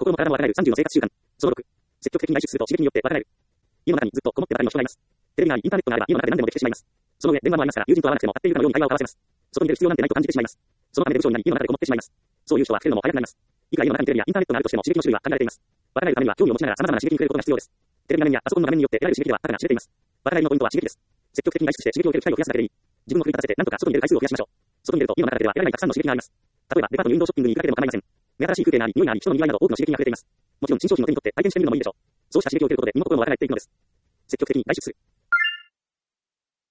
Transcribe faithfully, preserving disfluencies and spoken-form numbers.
心も体も若返るさんじゅうの生活習慣。そのろく、積極的に外出すると刺激によって若返る。家の中にずっとこもってばかりの人がいます。テレビがあり、インターネットがあれば家の中で何でもできてしまいます。その上、電話もありますから、友人と会わなくても会っているかのように会話を交わせます。外に出る必要なんてないと感じてしまいます。そのため寝不調になり、家の中でこもってしまいます。そういう人は老けるのも早くなります。いくら家の中にテレビやインターネットがあるとしても刺激の種類は限られています。若返るためには興味を持ちながら様々な刺激に触れることが必要です。テレビ画面やパソコンの画面によって得られる刺激ではたかが知れています。若返りのポイントは刺激です。積極的に外出して刺激を受ける機会を増やすだけでいい。自分を奮い立たせて何とか外に出る回数を増やしましょう。外に出ると家の中では得られないたくさんの刺激があります。例えばデパートのウィンドウショッピングに行くだけでも構いません。目新しい風景があり、匂いがあり、人の賑わいなど多くの刺激が触れています。もちろん新商品を手に取って体験してみるのもいいでしょう。そうした刺激を受けることで身も心も若返っていくのです。積極的に外出する。